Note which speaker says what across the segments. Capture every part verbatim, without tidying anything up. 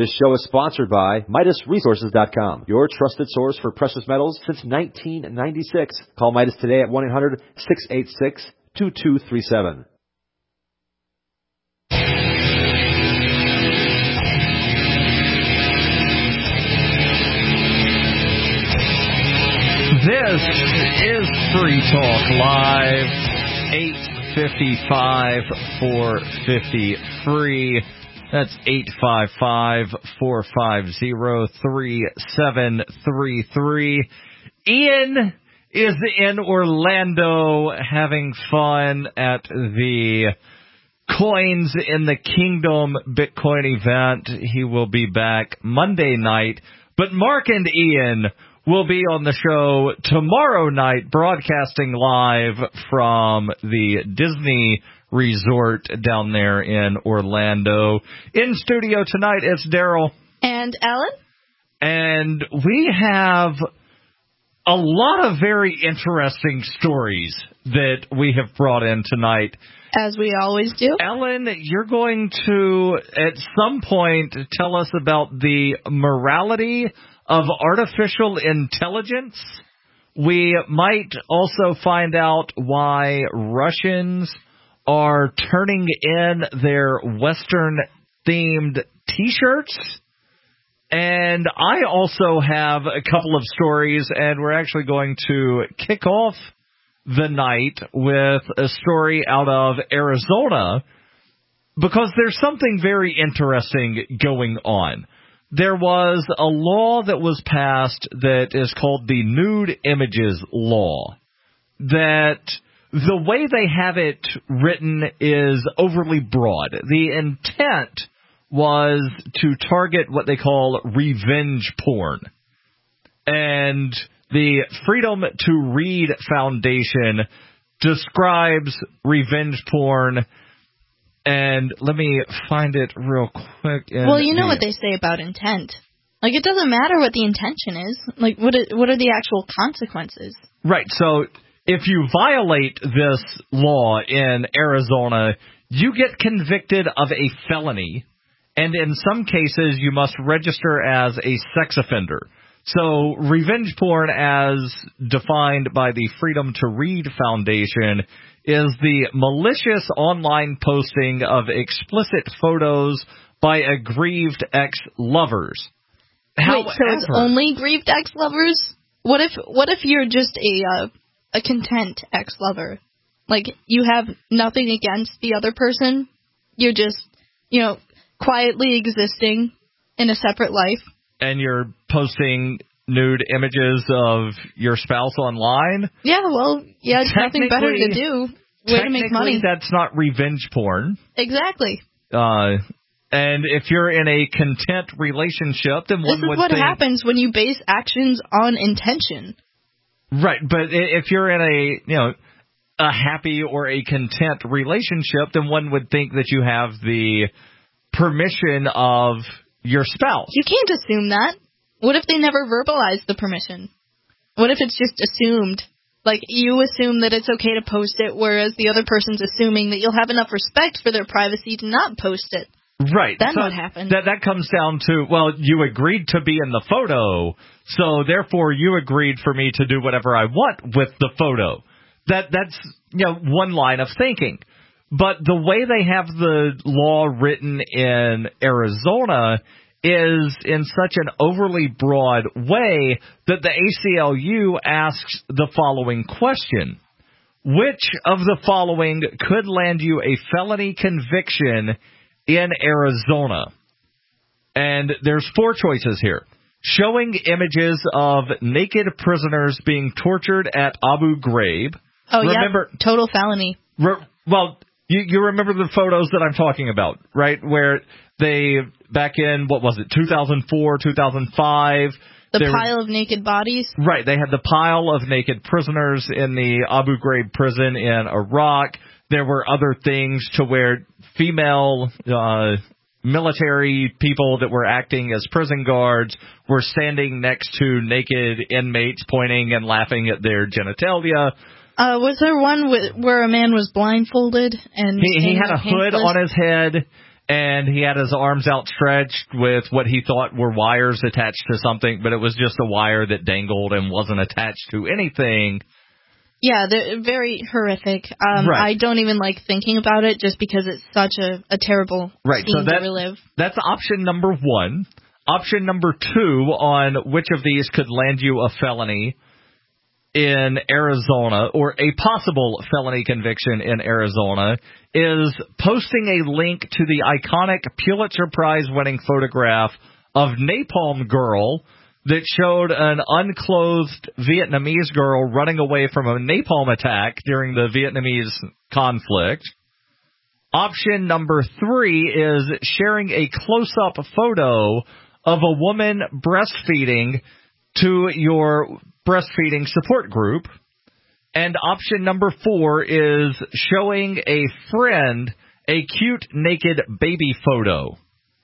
Speaker 1: This show is sponsored by Midas Resources dot com, your trusted source for precious metals since nineteen ninety-six. Call Midas today at one eight hundred, six eight six, two two three seven.
Speaker 2: This is Free Talk Live, eight fifty-five, four fifty free. That's eight five five, four five zero, three seven three three. Ian is in Orlando having fun at the Coins in the Kingdom Bitcoin event. He will be back Monday night. But Mark and Ian will be on the show tomorrow night, broadcasting live from the Disney Resort down there in Orlando. In studio tonight, it's Daryl.
Speaker 3: And Ellen.
Speaker 2: And we have a lot of very interesting stories that we have brought in tonight.
Speaker 3: As we always do.
Speaker 2: Ellen, you're going to, at some point, tell us about the morality of artificial intelligence. We might also find out why Russians are turning in their Western-themed T-shirts. And I also have a couple of stories, and we're actually going to kick off the night with a story out of Arizona, because there's something very interesting going on. There was a law that was passed that is called the Nude Images Law, that the way they have it written is overly broad. The intent was to target what they call revenge porn. And the Freedom to Read Foundation describes revenge porn, and let me find it real quick.
Speaker 3: Well, you know
Speaker 2: the,
Speaker 3: what they say about intent. Like, it doesn't matter what the intention is. Like, what are, what are the actual consequences?
Speaker 2: Right, so if you violate this law in Arizona, you get convicted of a felony, and in some cases you must register as a sex offender. So revenge porn, as defined by the Freedom to Read Foundation, is the malicious online posting of explicit photos by aggrieved ex-lovers.
Speaker 3: Wait,
Speaker 2: However,
Speaker 3: so it's only grieved ex-lovers? What if what if you're just a uh, a content ex-lover? Like, you have nothing against the other person, you're just, you know, quietly existing in a separate life.
Speaker 2: And you're posting nude images of your spouse online?
Speaker 3: Yeah, well, yeah, it's nothing better to do. Way to make money.
Speaker 2: That's not revenge porn.
Speaker 3: Exactly.
Speaker 2: Uh, and if you're in a content relationship, then one
Speaker 3: would think... This is what happens when you base actions on intention.
Speaker 2: Right, but if you're in a, you know, a happy or a content relationship, then one would think that you have the permission of your spouse.
Speaker 3: You can't assume that. What if they never verbalize the permission? What if it's just assumed? Like, you assume that it's okay to post it, whereas the other person's assuming that you'll have enough respect for their privacy to not post it.
Speaker 2: Right.
Speaker 3: Then
Speaker 2: so
Speaker 3: what happens?
Speaker 2: That, that comes down to, well, you agreed to be in the photo, so therefore you agreed for me to do whatever I want with the photo. That That's, you know, one line of thinking. But the way they have the law written in Arizona is in such an overly broad way that the A C L U asks the following question. Which of the following could land you a felony conviction in Arizona? And there's four choices here. Showing images of naked prisoners being tortured at Abu Ghraib.
Speaker 3: Oh,
Speaker 2: remember,
Speaker 3: yeah, total felony.
Speaker 2: Re- well, you, you remember the photos that I'm talking about, right? Where they, back in, what was it, two thousand four, two thousand five.
Speaker 3: The pile were, of naked bodies?
Speaker 2: Right, they had the pile of naked prisoners in the Abu Ghraib prison in Iraq. There were other things to where female uh, military people that were acting as prison guards were standing next to naked inmates pointing and laughing at their genitalia.
Speaker 3: Uh, was there one with, where a man was blindfolded and
Speaker 2: he, he had a hood on his head, and he had his arms outstretched with what he thought were wires attached to something, but it was just a wire that dangled and wasn't attached to anything.
Speaker 3: Yeah, they're very horrific. Um,
Speaker 2: right.
Speaker 3: I don't even like thinking about it just because it's such a, a terrible
Speaker 2: right.
Speaker 3: scene
Speaker 2: so that,
Speaker 3: to relive.
Speaker 2: That's option number one. Option number two on which of these could land you a felony in Arizona, or a possible felony conviction in Arizona, is posting a link to the iconic Pulitzer Prize-winning photograph of Napalm Girl that showed an unclothed Vietnamese girl running away from a napalm attack during the Vietnamese conflict. Option number three is sharing a close-up photo of a woman breastfeeding to your breastfeeding support group. And option number four is showing a friend a cute naked baby photo.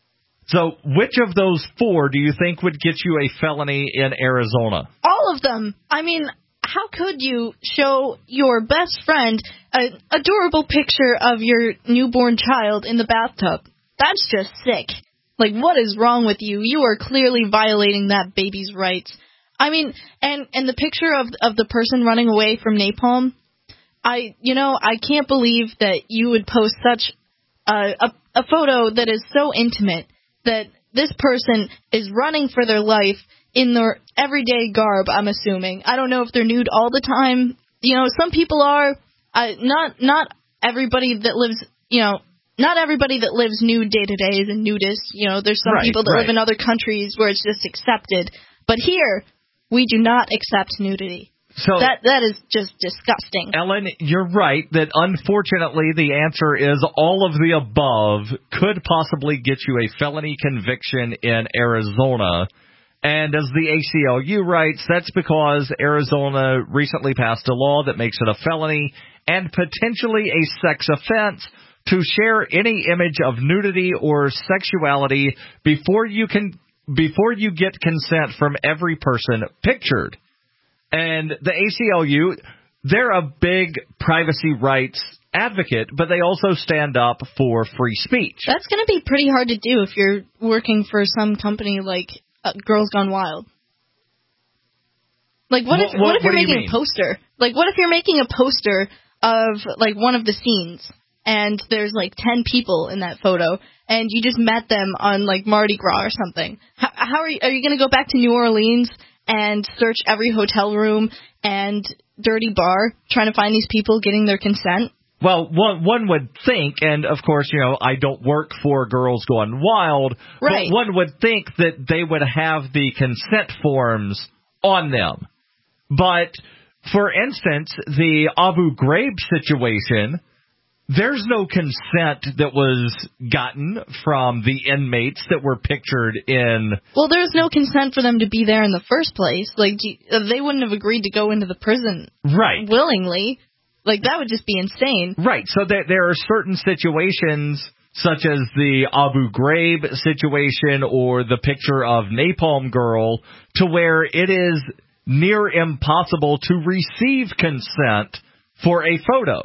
Speaker 2: So which of those four do you think would get you a felony in Arizona?
Speaker 3: All of them. I mean, how could you show your best friend an adorable picture of your newborn child in the bathtub? That's just sick. Like, what is wrong with you? You are clearly violating that baby's rights. I mean, and, and the picture of of the person running away from napalm, I, you know, I can't believe that you would post such a, a, a photo that is so intimate that this person is running for their life in their everyday garb, I'm assuming. I don't know if they're nude all the time. You know, some people are. Uh, not not everybody that lives, you know, not everybody that lives nude day to day is a nudist. You know, there's some
Speaker 2: right,
Speaker 3: people that
Speaker 2: right.
Speaker 3: live in other countries where it's just accepted. But here, we do not accept nudity.
Speaker 2: So
Speaker 3: that that is just disgusting.
Speaker 2: Ellen, you're right that unfortunately the answer is all of the above could possibly get you a felony conviction in Arizona. And as the A C L U writes, that's because Arizona recently passed a law that makes it a felony and potentially a sex offense to share any image of nudity or sexuality before you can before you get consent from every person pictured. And the A C L U, they're a big privacy rights advocate, but they also stand up for free speech.
Speaker 3: That's going to be pretty hard to do if you're working for some company like uh, Girls Gone Wild. Like, what if
Speaker 2: what,
Speaker 3: what if you're
Speaker 2: what
Speaker 3: making
Speaker 2: you
Speaker 3: a poster? Like, what if you're making a poster of, like, one of the scenes, and there's, like, ten people in that photo, and you just met them on, like, Mardi Gras or something? How, how are you, are you going to go back to New Orleans and search every hotel room and dirty bar trying to find these people getting their consent?
Speaker 2: Well, one one would think, and of course, you know, I don't work for Girls Gone Wild,
Speaker 3: right.
Speaker 2: but one would think that they would have the consent forms on them. But, for instance, the Abu Ghraib situation, there's no consent that was gotten from the inmates that were pictured in...
Speaker 3: Well, there's no consent for them to be there in the first place. Like, they wouldn't have agreed to go into the prison
Speaker 2: right.
Speaker 3: willingly. Like, that would just be insane.
Speaker 2: Right. So there, there are certain situations, such as the Abu Ghraib situation or the picture of Napalm Girl, to where it is near impossible to receive consent for a photo.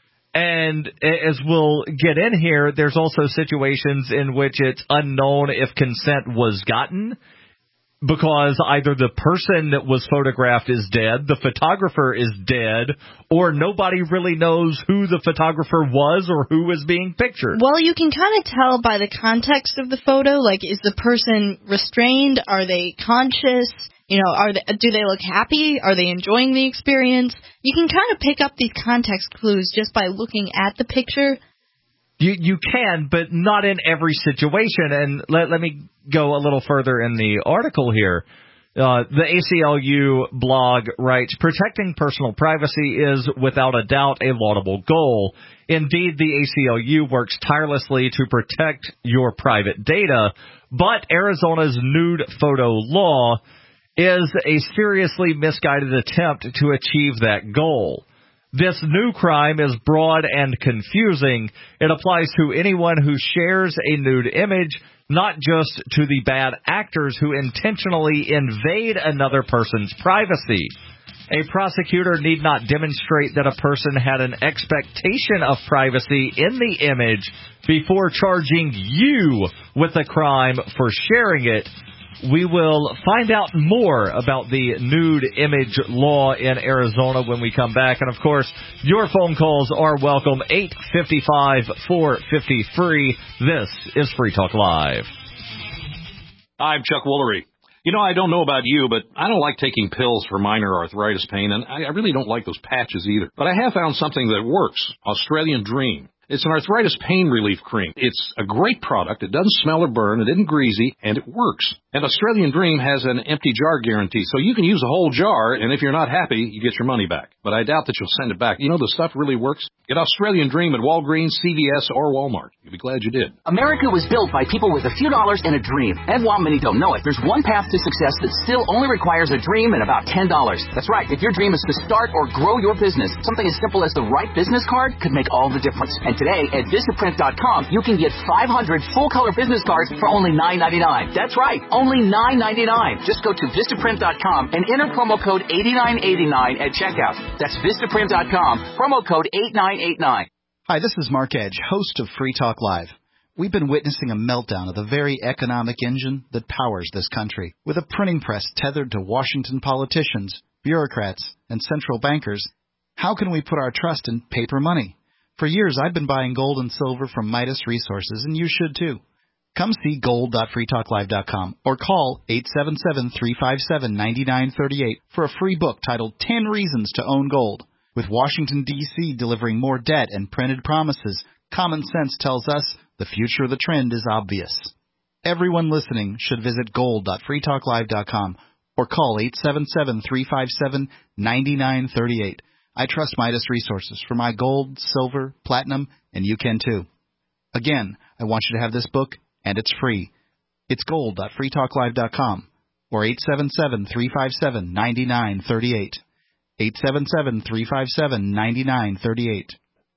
Speaker 2: And as we'll get in here, there's also situations in which it's unknown if consent was gotten because either the person that was photographed is dead, the photographer is dead, or nobody really knows who the photographer was or who was being pictured.
Speaker 3: Well, you can kind of tell by the context of the photo. Like, is the person restrained? Are they conscious? You know, are they, do they look happy? Are they enjoying the experience? You can kind of pick up these context clues just by looking at the picture.
Speaker 2: You you can, but not in every situation. And let, let me go a little further in the article here. Uh, the A C L U blog writes, protecting personal privacy is without a doubt a laudable goal. Indeed, the A C L U works tirelessly to protect your private data, but Arizona's nude photo law is a seriously misguided attempt to achieve that goal. This new crime is broad and confusing. It applies to anyone who shares a nude image, not just to the bad actors who intentionally invade another person's privacy. A prosecutor need not demonstrate that a person had an expectation of privacy in the image before charging you with a crime for sharing it. We will find out more about the nude image law in Arizona when we come back. And, of course, your phone calls are welcome. eight five five, four five zero, free. This is Free Talk Live.
Speaker 4: I'm Chuck Woolery. You know, I don't know about you, but I don't like taking pills for minor arthritis pain, and I really don't like those patches either. But I have found something that works, Australian Dream. It's an arthritis pain relief cream. It's a great product. It doesn't smell or burn. It isn't greasy, and it works. And Australian Dream has an empty jar guarantee, so you can use a whole jar, and if you're not happy, you get your money back. But I doubt that you'll send it back. You know, the stuff really works. Get Australian Dream at Walgreens, C V S, or Walmart. You'll be glad you did.
Speaker 5: America was built by people with a few dollars and a dream. And while many don't know it, there's one path to success that still only requires a dream and about ten dollars. That's right. If your dream is to start or grow your business, something as simple as the right business card could make all the difference. And today at Vistaprint dot com, you can get five hundred full-color business cards for only nine ninety-nine. That's right, only nine ninety-nine. Just go to Vistaprint dot com and enter promo code eighty-nine eighty-nine at checkout. That's Vistaprint dot com, promo code eighty-nine eighty-nine.
Speaker 6: Hi, this is Mark Edge, host of Free Talk Live. We've been witnessing a meltdown of the very economic engine that powers this country. With a printing press tethered to Washington politicians, bureaucrats, and central bankers, how can we put our trust in paper money? For years, I've been buying gold and silver from Midas Resources, and you should too. Come see gold dot free talk live dot com or call eight seven seven, three five seven, nine nine three eight for a free book titled ten Reasons to Own Gold. With Washington, D C delivering more debt and printed promises, common sense tells us the future of the trend is obvious. Everyone listening should visit gold dot free talk live dot com or call eight seven seven, three five seven, nine nine three eight. I trust Midas Resources for my gold, silver, platinum, and you can too. Again, I want you to have this book, and it's free. It's gold dot free talk live dot com or eight seven seven, three five seven, nine nine three eight. eight seven seven, three five seven, nine nine three eight.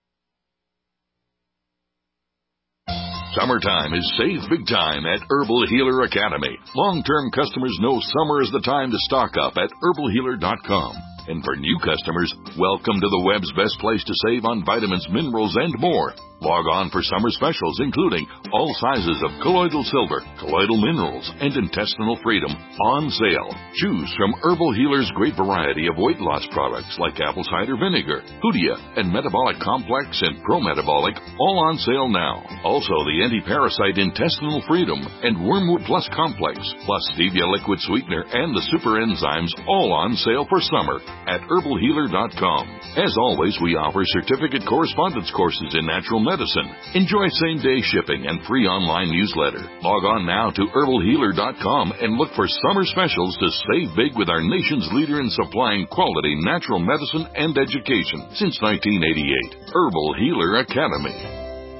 Speaker 7: Summertime is save big time at Herbal Healer Academy. Long-term customers know summer is the time to stock up at herbal healer dot com. And for new customers, welcome to the web's best place to save on vitamins, minerals, and more. Log on for summer specials, including all sizes of colloidal silver, colloidal minerals, and intestinal freedom on sale. Choose from Herbal Healer's great variety of weight loss products like apple cider vinegar, Hoodia, and Metabolic Complex and Pro-Metabolic, all on sale now. Also, the anti-parasite intestinal freedom and Wormwood Plus Complex, plus stevia liquid sweetener and the super enzymes, all on sale for summer at herbal healer dot com. As always, we offer certificate correspondence courses in natural medicine. Enjoy same-day shipping and free online newsletter. Log on now to herbal healer dot com and look for summer specials to save big with our nation's leader in supplying quality natural medicine and education since nineteen eighty-eight. Herbal Healer Academy.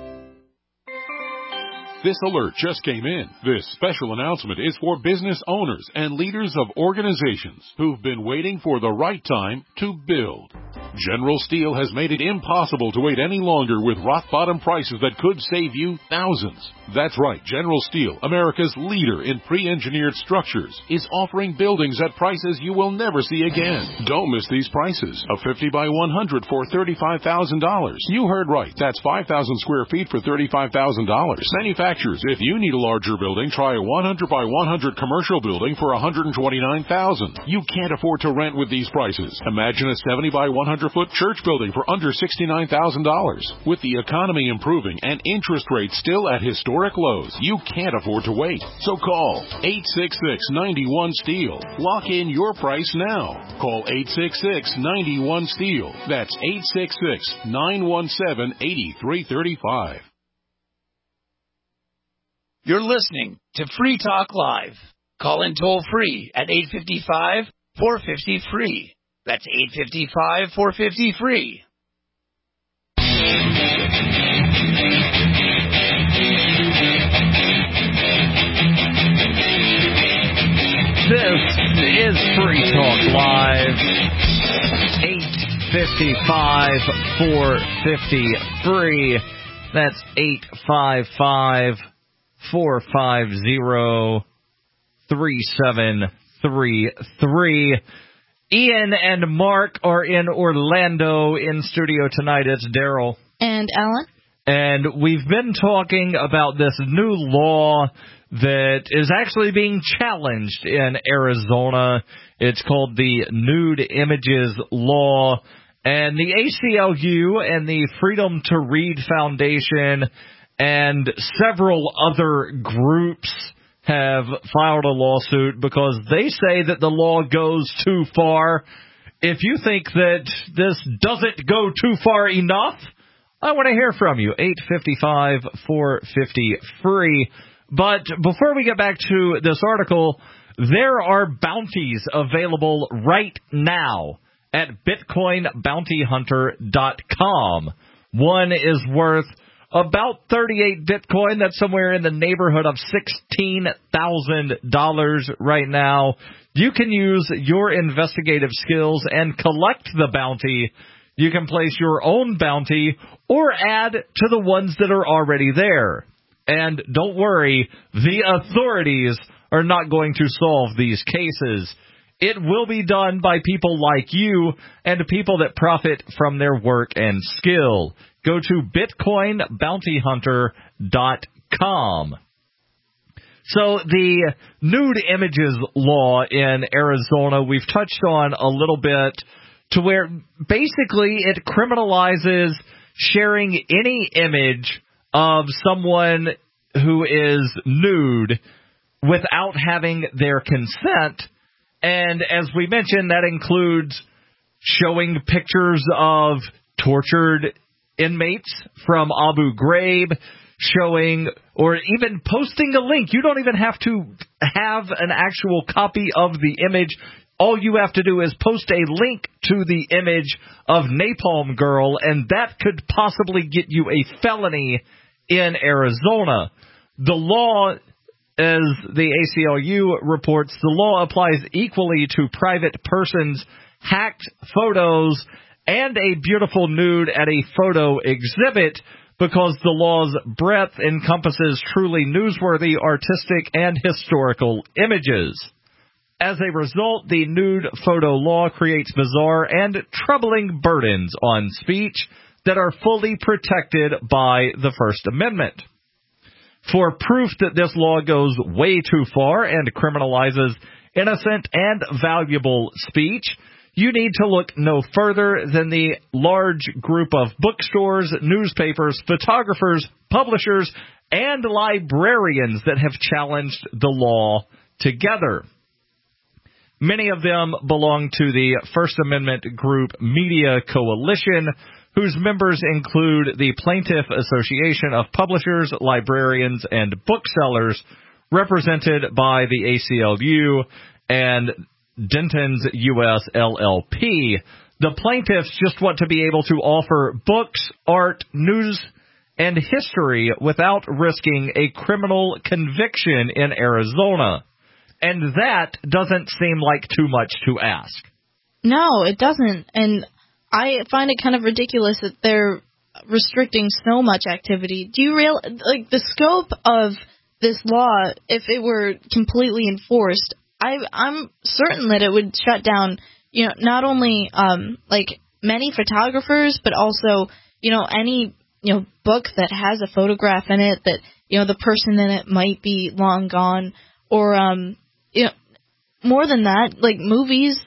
Speaker 8: This alert just came in. This special announcement is for business owners and leaders of organizations who've been waiting for the right time to build. General Steel has made it impossible to wait any longer with rock-bottom prices that could save you thousands. That's right, General Steel, America's leader in pre-engineered structures, is offering buildings at prices you will never see again. Don't miss these prices. A fifty by one hundred for thirty-five thousand dollars. You heard right. That's five thousand square feet for thirty-five thousand dollars. Manufacturers, if you need a larger building, try a one hundred by one hundred commercial building for one hundred twenty-nine thousand dollars. You can't afford to rent with these prices. Imagine a seventy by one hundred foot church building for under sixty-nine thousand dollars. With the economy improving and interest rates still at historic lows, you can't afford to wait. So call eight six six, nine one, STEEL. Lock in your price now. Call eight six six, nine one, STEEL. That's eight six six, nine one seven, eight three three five.
Speaker 9: You're listening to Free Talk Live. Call in toll free at eight five five, four five zero, free. That's eight five five, four five zero, free.
Speaker 2: This is Free Talk Live. eight five five, four five zero, free. That's eight five five, four five zero, three seven three three. Ian and Mark are in Orlando in studio tonight. It's Daryl.
Speaker 3: And Alan.
Speaker 2: And we've been talking about this new law that is actually being challenged in Arizona. It's called the Nude Images Law. And the A C L U and the Freedom to Read Foundation and several other groups have filed a lawsuit because they say that the law goes too far. If you think that this doesn't go too far enough, I want to hear from you. eight five five, four five zero, free. But before we get back to this article, there are bounties available right now at bitcoin bounty hunter dot com. One is worth about thirty-eight Bitcoin. That's somewhere in the neighborhood of sixteen thousand dollars right now. You can use your investigative skills and collect the bounty. You can place your own bounty or add to the ones that are already there. And don't worry, the authorities are not going to solve these cases. It will be done by people like you and people that profit from their work and skill. Go to bitcoin bounty hunter dot com. So the nude images law in Arizona, we've touched on a little bit, to where basically it criminalizes sharing any image of someone who is nude without having their consent. And as we mentioned, that includes showing pictures of tortured inmates from Abu Ghraib, showing or even posting a link. You don't even have to have an actual copy of the image. All you have to do is post a link to the image of Napalm Girl, and that could possibly get you a felony in Arizona. The law, as the A C L U reports, the law applies equally to private persons' hacked photos and a beautiful nude at a photo exhibit, because the law's breadth encompasses truly newsworthy, artistic, and historical images. As a result, the nude photo law creates bizarre and troubling burdens on speech that are fully protected by the First Amendment. For proof that this law goes way too far and criminalizes innocent and valuable speech, you need to look no further than the large group of bookstores, newspapers, photographers, publishers, and librarians that have challenged the law together. Many of them belong to the First Amendment group Media Coalition, whose members include the Plaintiff Association of Publishers, Librarians, and Booksellers, represented by the A C L U and Denton's U S L L P. The plaintiffs just want to be able to offer books, art, news, and history without risking a criminal conviction in Arizona. And that doesn't seem like too much to ask.
Speaker 3: No, it doesn't. And I find it kind of ridiculous that they're restricting so much activity. Do you real like the scope of this law, if it were completely enforced, I, I'm certain that it would shut down, you know, not only um, like many photographers, but also, you know, any, you know, book that has a photograph in it that, you know, the person in it might be long gone, or, um, you know, more than that, like movies.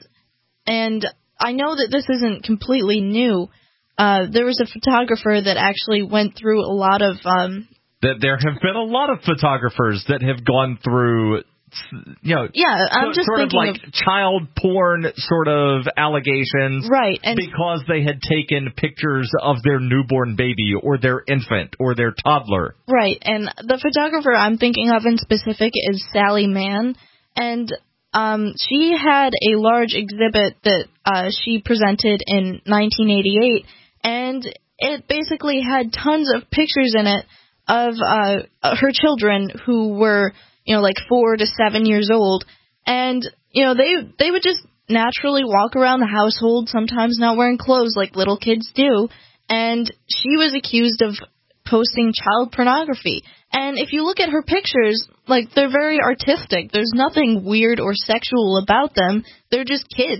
Speaker 3: And I know that this isn't completely new. Uh, there was a photographer that actually went through a lot of... Um,
Speaker 2: that there have been a lot of photographers that have gone through... You know,
Speaker 3: yeah, I'm
Speaker 2: so,
Speaker 3: just
Speaker 2: sort
Speaker 3: thinking
Speaker 2: of like
Speaker 3: of,
Speaker 2: child porn sort of allegations,
Speaker 3: right? And
Speaker 2: because they had taken pictures of their newborn baby or their infant or their toddler,
Speaker 3: right? And the photographer I'm thinking of in specific is Sally Mann, and um, she had a large exhibit that uh, she presented in nineteen eighty-eight, and it basically had tons of pictures in it of uh, her children who were, you know, like four to seven years old. And, you know, they they would just naturally walk around the household, sometimes not wearing clothes like little kids do. And she was accused of posting child pornography. And if you look at her pictures, like, they're very artistic. There's nothing weird or sexual about them. They're just kids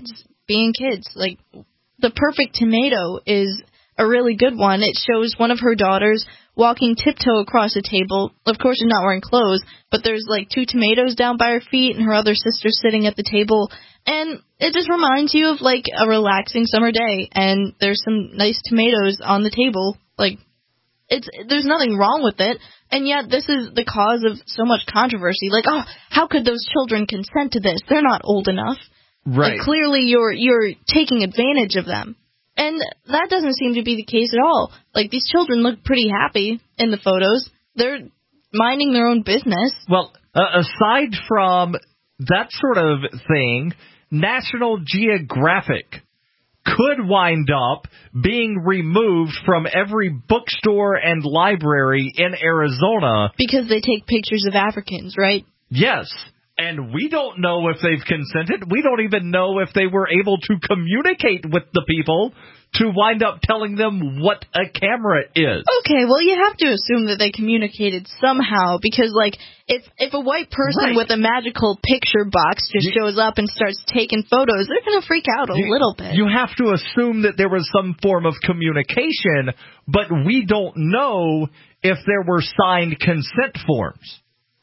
Speaker 3: being kids. Like, The Perfect Tomato is a really good one. It shows one of her daughters walking tiptoe across a table. Of course, she's not wearing clothes, but there's like two tomatoes down by her feet and her other sister sitting at the table. And it just reminds you of like a relaxing summer day, and there's some nice tomatoes on the table. Like, it's there's nothing wrong with it, and yet this is the cause of so much controversy. Like, oh, how could those children consent to this? They're not old enough.
Speaker 2: Right.
Speaker 3: Like, clearly you're you're taking advantage of them. And that doesn't seem to be the case at all. Like, these children look pretty happy in the photos. They're minding their own business.
Speaker 2: Well, uh, aside from that sort of thing, National Geographic could wind up being removed from every bookstore and library in Arizona.
Speaker 3: Because they take pictures of Africans, right?
Speaker 2: Yes. And we don't know if they've consented. We don't even know if they were able to communicate with the people to wind up telling them what a camera is.
Speaker 3: Okay, well, you have to assume that they communicated somehow, because, like, if if a white person
Speaker 2: right.
Speaker 3: with a magical picture box just you, shows up and starts taking photos, they're going to freak out a
Speaker 2: you,
Speaker 3: little bit.
Speaker 2: You have to assume that there was some form of communication, but we don't know if there were signed consent forms.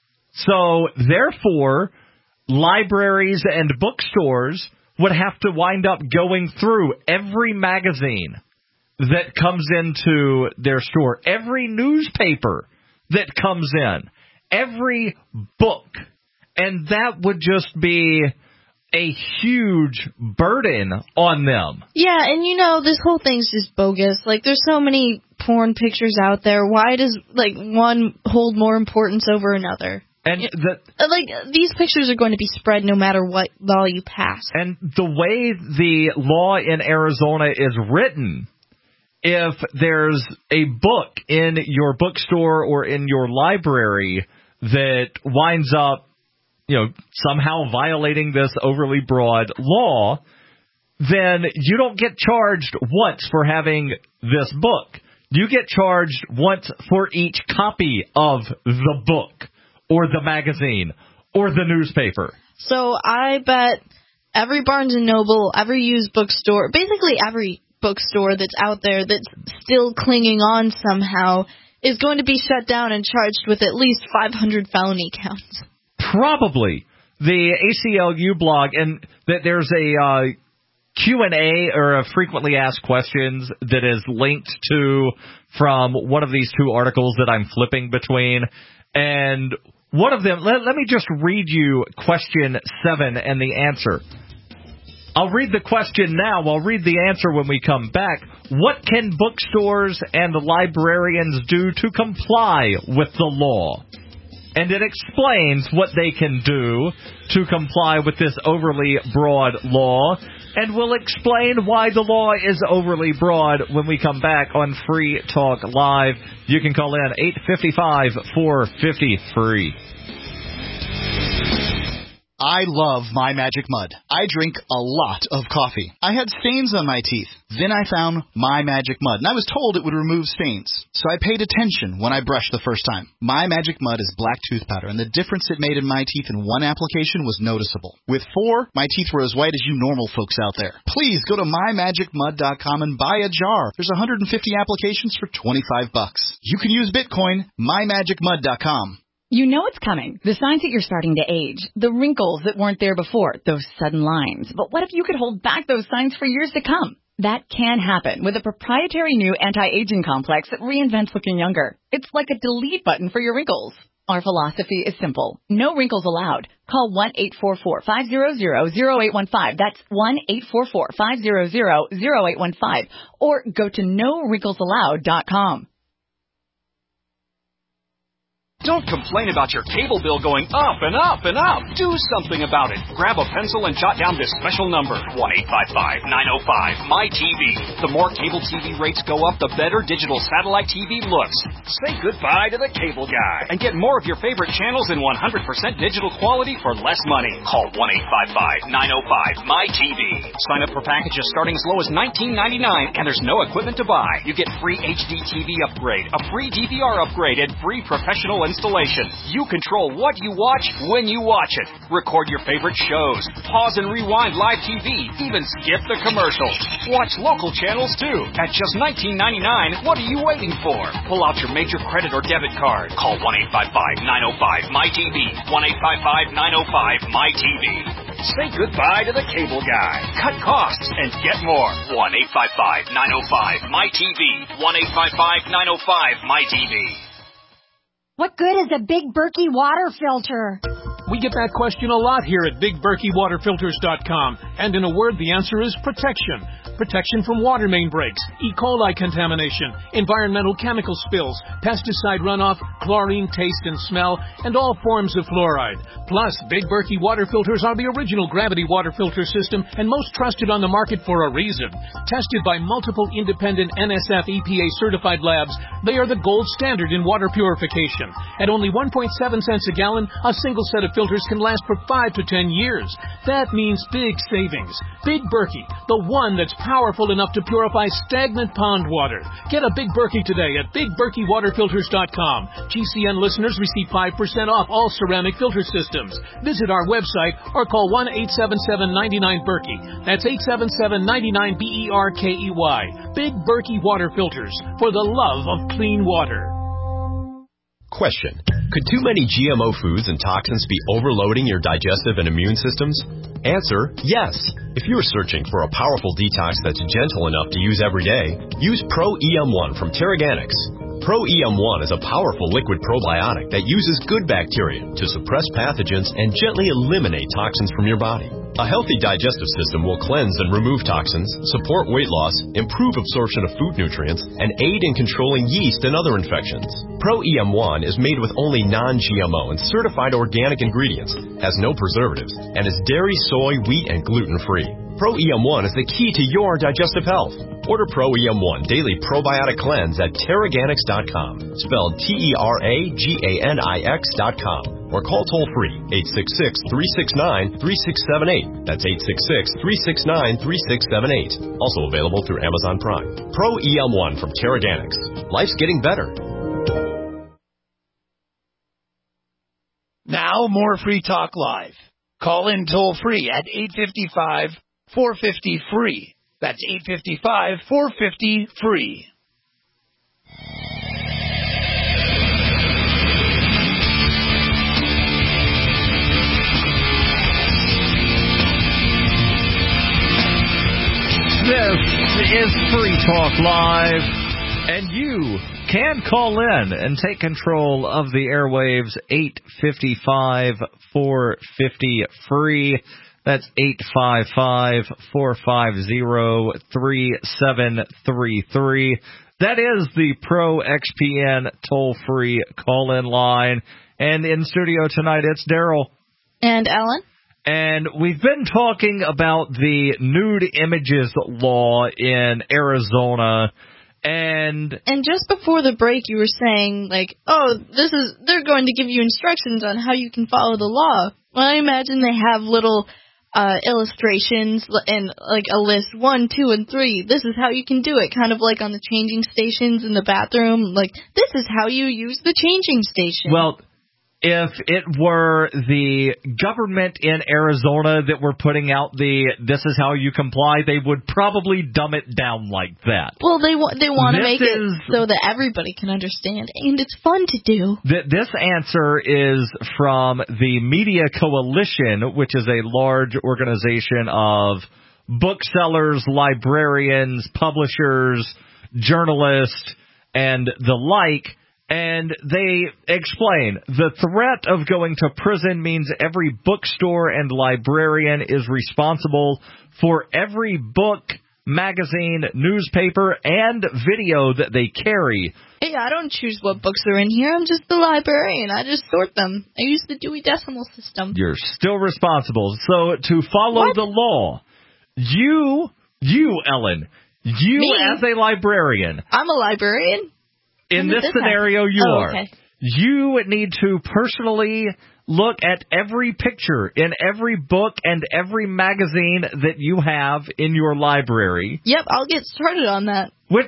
Speaker 2: So, therefore, libraries and bookstores would have to wind up going through every magazine that comes into their store, every newspaper that comes in, every book. And that would just be a huge burden on them.
Speaker 3: Yeah, and you know, this whole thing's just bogus. Like, there's so many porn pictures out there. Why does, like, one hold more importance over another?
Speaker 2: And the,
Speaker 3: like, these pictures are going to be spread no matter what law you pass.
Speaker 2: And the way the law in Arizona is written, if there's a book in your bookstore or in your library that winds up, you know, somehow violating this overly broad law, then you don't get charged once for having this book. You get charged once for each copy of the book, or the magazine, or the newspaper.
Speaker 3: So I bet every Barnes and Noble, every used bookstore, basically every bookstore that's out there that's still clinging on somehow is going to be shut down and charged with at least five hundred felony counts.
Speaker 2: Probably. The A C L U blog, and that there's a uh, Q and A, or a frequently asked questions, that is linked to from one of these two articles that I'm flipping between. And one of them, let, let me just read you question seven and the answer. I'll read the question now. I'll read the answer when we come back. What can bookstores and librarians do to comply with the law? And it explains what they can do to comply with this overly broad law. And we'll explain why the law is overly broad when we come back on Free Talk Live. You can call in eight five five, four five zero, free.
Speaker 6: I love My Magic Mud. I drink a lot of coffee. I had stains on my teeth. Then I found My Magic Mud, and I was told it would remove stains. So I paid attention when I brushed the first time. My Magic Mud is black tooth powder, and the difference it made in my teeth in one application was noticeable. With four, my teeth were as white as you normal folks out there. Please go to my magic mud dot com and buy a jar. There's one hundred fifty applications for twenty-five bucks. You can use Bitcoin. my magic mud dot com.
Speaker 10: You know it's coming. The signs that you're starting to age. The wrinkles that weren't there before. Those sudden lines. But what if you could hold back those signs for years to come? That can happen with a proprietary new anti-aging complex that reinvents looking younger. It's like a delete button for your wrinkles. Our philosophy is simple. No wrinkles allowed. Call one eight four four, five zero zero, zero eight one five. That's one eight four four, five zero zero, zero eight one five. Or go to no wrinkles allowed dot com.
Speaker 11: Don't complain about your cable bill going up and up and up. Do something about it. Grab a pencil and jot down this special number, one eight five five, nine oh five, M Y T V. The more cable T V rates go up, the better digital satellite T V looks. Say goodbye to the cable guy and get more of your favorite channels in one hundred percent digital quality for less money. Call one eight five five, nine oh five, M Y T V. Sign up for packages starting as low as nineteen ninety-nine, and there's no equipment to buy. You get free H D T V upgrade, a free D V R upgrade, and free professional installation. You control what you watch when you watch it. Record your favorite shows. Pause and rewind live T V. Even skip the commercials. Watch local channels too. At just nineteen ninety-nine dollars, what are you waiting for? Pull out your major credit or debit card. Call one eight five five, nine oh five, M Y T V. one eight five five, nine oh five, M Y T V. Say goodbye to the cable guy. Cut costs and get more. one eight five five, nine oh five, M Y T V. one eight five five, nine oh five, M Y T V.
Speaker 12: What good is a Big Berkey water filter?
Speaker 13: We get that question a lot here at Big Berkey Water Filters dot com. And in a word, the answer is protection. Protection from water main breaks, E. coli contamination, environmental chemical spills, pesticide runoff, chlorine taste and smell, and all forms of fluoride. Plus, Big Berkey water filters are the original gravity water filter system and most trusted on the market for a reason. Tested by multiple independent N S F E P A certified labs, they are the gold standard in water purification. At only one point seven cents a gallon, a single set of filters can last for five to ten years. That means big savings. Big Berkey, the one that's powerful enough to purify stagnant pond water. Get a Big Berkey today at Big Berkey Water Filters dot com. G C N listeners receive five percent off all ceramic filter systems. Visit our website or call one eight seven seven, nine nine, Berkey. That's eight seven seven, nine nine, B E R K E Y. Big Berkey Water Filters, for the love of clean water.
Speaker 14: Question. Could too many G M O foods and toxins be overloading your digestive and immune systems? Answer, yes. If you are searching for a powerful detox that's gentle enough to use every day, use Pro E M one from Terraganics. Pro E M one is a powerful liquid probiotic that uses good bacteria to suppress pathogens and gently eliminate toxins from your body. A healthy digestive system will cleanse and remove toxins, support weight loss, improve absorption of food nutrients, and aid in controlling yeast and other infections. Pro E M one is made with only non G M O and certified organic ingredients, has no preservatives, and is dairy, soy, wheat, and gluten-free. Pro E M one is the key to your digestive health. Order Pro E M one Daily Probiotic Cleanse at Terraganics dot com, spelled T E R A G A N I X dot com, or call toll-free eight six six, three six nine, three six seven eight. That's eight six six, three six nine, three six seven eight. Also available through Amazon Prime. Pro E M one from Terraganics. Life's getting better.
Speaker 9: Now more Free Talk Live. Call in toll-free at eight five five, four five zero, free. That's eight five five, four five zero, free.
Speaker 2: This is Free Talk Live, and you can call in and take control of the airwaves. Eight five five, four five zero, free. That's eight five five, four five zero, three seven three three. That is the Pro X P N toll-free call-in line. And in studio tonight, it's Daryl.
Speaker 3: And Ellen.
Speaker 2: And we've been talking about the nude images law in Arizona. And
Speaker 3: and just before the break, you were saying, like, oh, this is they're going to give you instructions on how you can follow the law. Well, I imagine they have little Uh, illustrations and like a list one, two, and three. This is how you can do it, kind of like on the changing stations in the bathroom. Like, this is how you use the changing station.
Speaker 2: Well, if it were the government in Arizona that were putting out the "this is how you comply," they would probably dumb it down like that.
Speaker 3: Well, they wa- they want to make
Speaker 2: is,
Speaker 3: it so that everybody can understand, and it's fun to do.
Speaker 2: Th- this answer is from the Media Coalition, which is a large organization of booksellers, librarians, publishers, journalists, and the like. And they explain, the threat of going to prison means every bookstore and librarian is responsible for every book, magazine, newspaper, and video that they carry.
Speaker 3: Hey, I don't choose what books are in here. I'm just the librarian. I just sort them. I use the Dewey Decimal System.
Speaker 2: You're still responsible. So to follow
Speaker 3: what?
Speaker 2: the law, you, you, Ellen, you
Speaker 3: Me?
Speaker 2: as a librarian.
Speaker 3: I'm a librarian?
Speaker 2: In this, this scenario, happen? you
Speaker 3: oh,
Speaker 2: are.
Speaker 3: Okay.
Speaker 2: You need to personally look at every picture in every book and every magazine that you have in your library.
Speaker 3: Yep, I'll get started on that.
Speaker 2: Which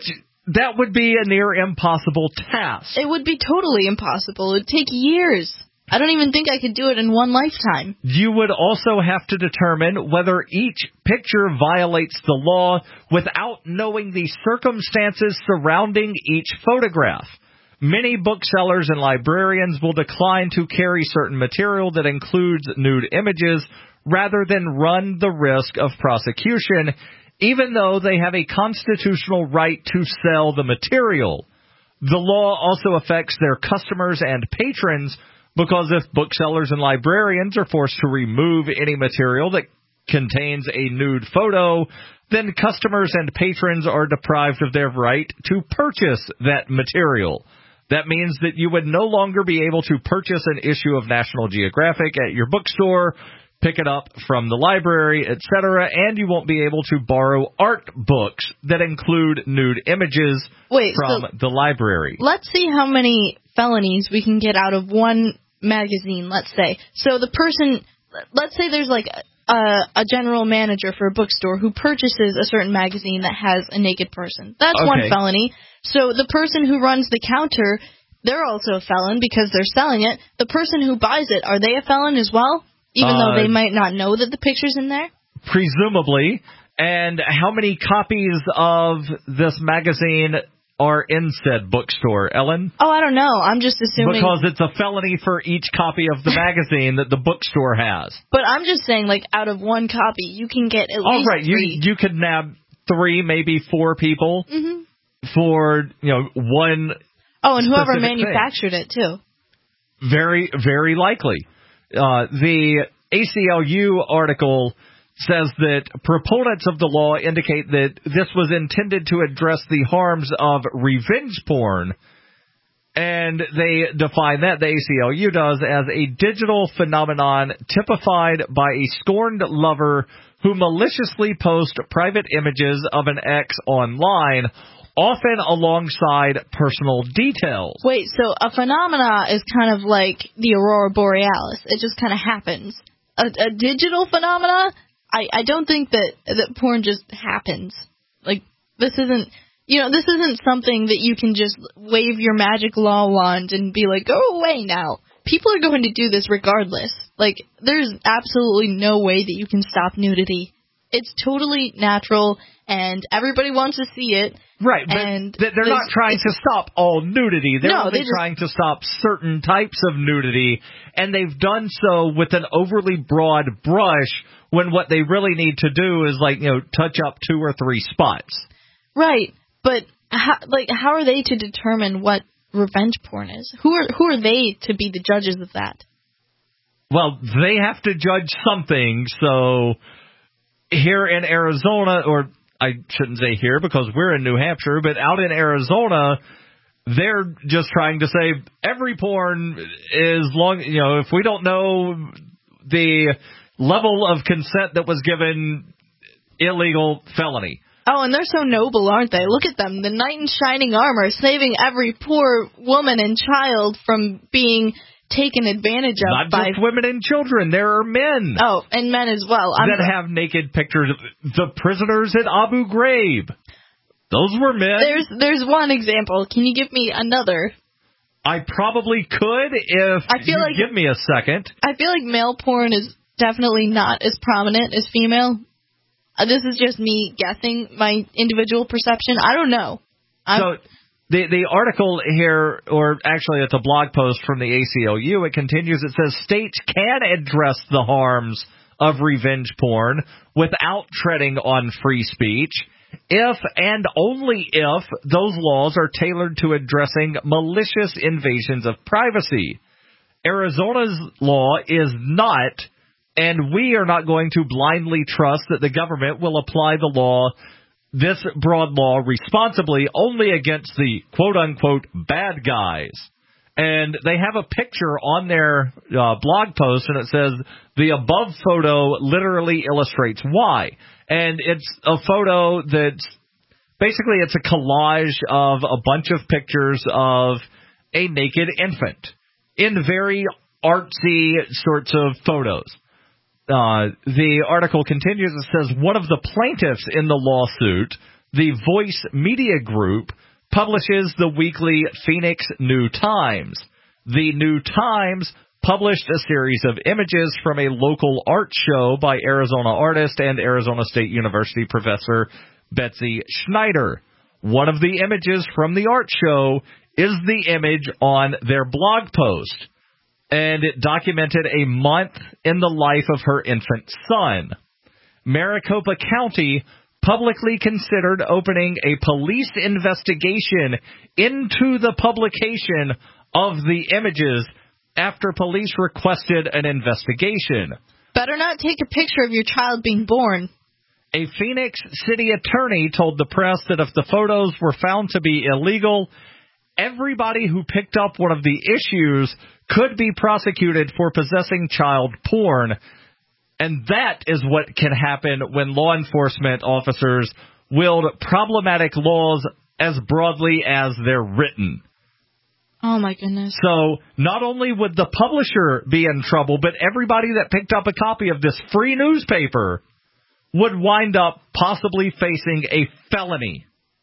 Speaker 2: that would be a near impossible task.
Speaker 3: It would be totally impossible. It would take years. I don't even think I could do it in one lifetime.
Speaker 2: You would also have to determine whether each picture violates the law without knowing the circumstances surrounding each photograph. Many booksellers and librarians will decline to carry certain material that includes nude images rather than run the risk of prosecution, even though they have a constitutional right to sell the material. The law also affects their customers and patrons, because if booksellers and librarians are forced to remove any material that contains a nude photo, then customers and patrons are deprived of their right to purchase that material. That means that you would no longer be able to purchase an issue of National Geographic at your bookstore, pick it up from the library, et cetera, and you won't be able to borrow art books that include nude images
Speaker 3: Wait,
Speaker 2: from
Speaker 3: so
Speaker 2: the library.
Speaker 3: Let's see how many felonies we can get out of one magazine, let's say. So the person, let's say there's like a, a general manager for a bookstore who purchases a certain magazine that has a naked person. That's
Speaker 2: Okay.
Speaker 3: one felony. So the person who runs the counter, they're also a felon because they're selling it. The person who buys it, are they a felon as well? Even
Speaker 2: Uh,
Speaker 3: though they might not know that the picture's in there?
Speaker 2: Presumably. And how many copies of this magazine are in said bookstore, Ellen?
Speaker 3: Oh, I don't know. I'm just assuming.
Speaker 2: Because it's a felony for each copy of the magazine that the bookstore has.
Speaker 3: But I'm just saying, like, out of one copy, you can get at
Speaker 2: All
Speaker 3: least
Speaker 2: right,
Speaker 3: three.
Speaker 2: you you could nab three, maybe four people
Speaker 3: Mhm.
Speaker 2: for, you know, one.
Speaker 3: Oh, and whoever
Speaker 2: specific thing.
Speaker 3: manufactured it, too.
Speaker 2: Very, very likely. Uh, the A C L U article says that proponents of the law indicate that this was intended to address the harms of revenge porn, and they define that, the A C L U does, as a digital phenomenon typified by a scorned lover who maliciously posts private images of an ex online, often alongside personal details.
Speaker 3: Wait, so a phenomena is kind of like the aurora borealis. It just kind of happens. A, a digital phenomena, I, I don't think that, that porn just happens. Like, this isn't, you know, this isn't something that you can just wave your magic law wand and be like, go away now. People are going to do this regardless. Like, there's absolutely no way that you can stop nudity. It's totally natural, and everybody wants to see it.
Speaker 2: Right, but
Speaker 3: and
Speaker 2: th- they're not trying to stop all nudity. They're
Speaker 3: No,
Speaker 2: only
Speaker 3: they just-
Speaker 2: trying to stop certain types of nudity, and they've done so with an overly broad brush when what they really need to do is, like, you know, touch up two or three spots.
Speaker 3: Right, but how, like, how are they to determine what revenge porn is? Who are who are they to be the judges of that?
Speaker 2: Well, they have to judge something, so here in Arizona, or I shouldn't say here because we're in New Hampshire, but out in Arizona, they're just trying to say every porn is long, you know, if we don't know the level of consent that was given, illegal felony.
Speaker 3: Oh, and they're so noble, aren't they? Look at them, the knight in shining armor, saving every poor woman and child from being taken advantage of.
Speaker 2: Not
Speaker 3: by...
Speaker 2: just women and children, there are men.
Speaker 3: Oh, and men as well. I'm...
Speaker 2: that have naked pictures of the prisoners at Abu Ghraib. Those were men.
Speaker 3: There's there's one example. Can you give me another?
Speaker 2: I probably could if
Speaker 3: I feel
Speaker 2: you
Speaker 3: like,
Speaker 2: give me a second.
Speaker 3: I feel like male porn is definitely not as prominent as female. Uh, this is just me guessing, my individual perception. I don't know. I'm...
Speaker 2: So the the article here, or actually it's a blog post from the A C L U, it continues, it says states can address the harms of revenge porn without treading on free speech if and only if those laws are tailored to addressing malicious invasions of privacy. Arizona's law is not, and we are not going to blindly trust that the government will apply the law, this broad law, responsibly only against the quote-unquote bad guys. And they have a picture on their uh, blog post, and it says, the above photo literally illustrates why. And it's a photo that's, basically it's a collage of a bunch of pictures of a naked infant in very artsy sorts of photos. Uh, the article continues, it says, one of the plaintiffs in the lawsuit, the Voice Media Group, publishes the weekly Phoenix New Times. The New Times published a series of images from a local art show by Arizona artist and Arizona State University professor Betsy Schneider. One of the images from the art show is the image on their blog post, and it documented a month in the life of her infant son. Maricopa County publicly considered opening a police investigation into the publication of the images after police requested an investigation.
Speaker 3: Better not take a picture of your child being born.
Speaker 2: A Phoenix city attorney told the press that if the photos were found to be illegal, everybody who picked up one of the issues could be prosecuted for possessing child porn. And that is what can happen when law enforcement officers wield problematic laws as broadly as they're written.
Speaker 3: Oh, my goodness.
Speaker 2: So not only would the publisher be in trouble, but everybody that picked up a copy of this free newspaper would wind up possibly facing a felony.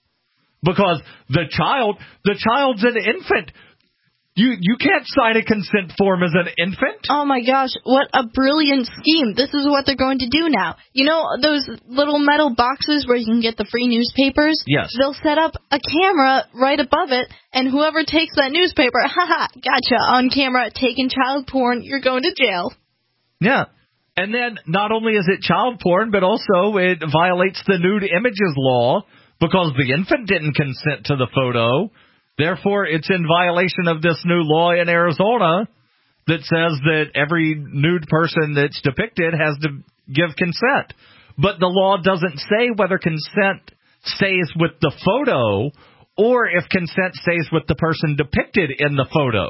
Speaker 2: Because the child, the child's an infant. You you can't sign a consent form as an infant.
Speaker 3: Oh, my gosh. What a brilliant scheme. This is what they're going to do now. You know those little metal boxes where you can get the free newspapers?
Speaker 2: Yes.
Speaker 3: They'll set up a camera right above it, and whoever takes that newspaper, haha, gotcha, on camera, taking child porn, you're going to jail.
Speaker 2: Yeah. And then not only is it child porn, but also it violates the nude images law because the infant didn't consent to the photo. Therefore, it's in violation of this new law in Arizona that says that every nude person that's depicted has to give consent. But the law doesn't say whether consent stays with the photo or if consent stays with the person depicted in the photo.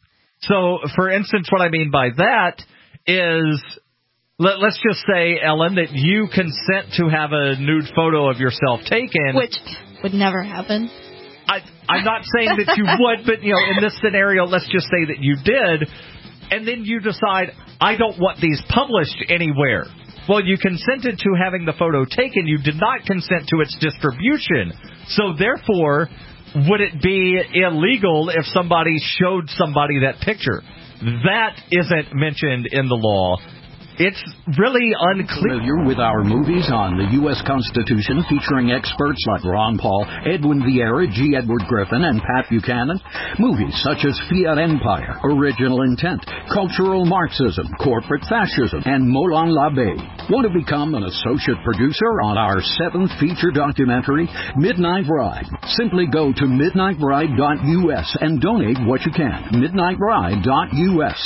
Speaker 2: So, for instance, what I mean by that is, let, let's just say, Ellen, that you consent to have a nude photo of yourself taken.
Speaker 3: Which would never happen.
Speaker 2: I, I'm not saying that you would, but, you know, in this scenario, let's just say that you did, and then you decide, I don't want these published anywhere. Well, you consented to having the photo taken. You did not consent to its distribution. So, therefore, would it be illegal if somebody showed somebody that picture? That isn't mentioned in the law. It's really unclear.
Speaker 15: Familiar with our movies on the U S Constitution featuring experts like Ron Paul, Edwin Vieira, G. Edward Griffin, and Pat Buchanan? Movies such as Fiat Empire, Original Intent, Cultural Marxism, Corporate Fascism, and Moulin L'Abbé. Want to become an associate producer on our seventh feature documentary, Midnight Ride? Simply go to midnight ride dot U S and donate what you can. midnight ride dot U S.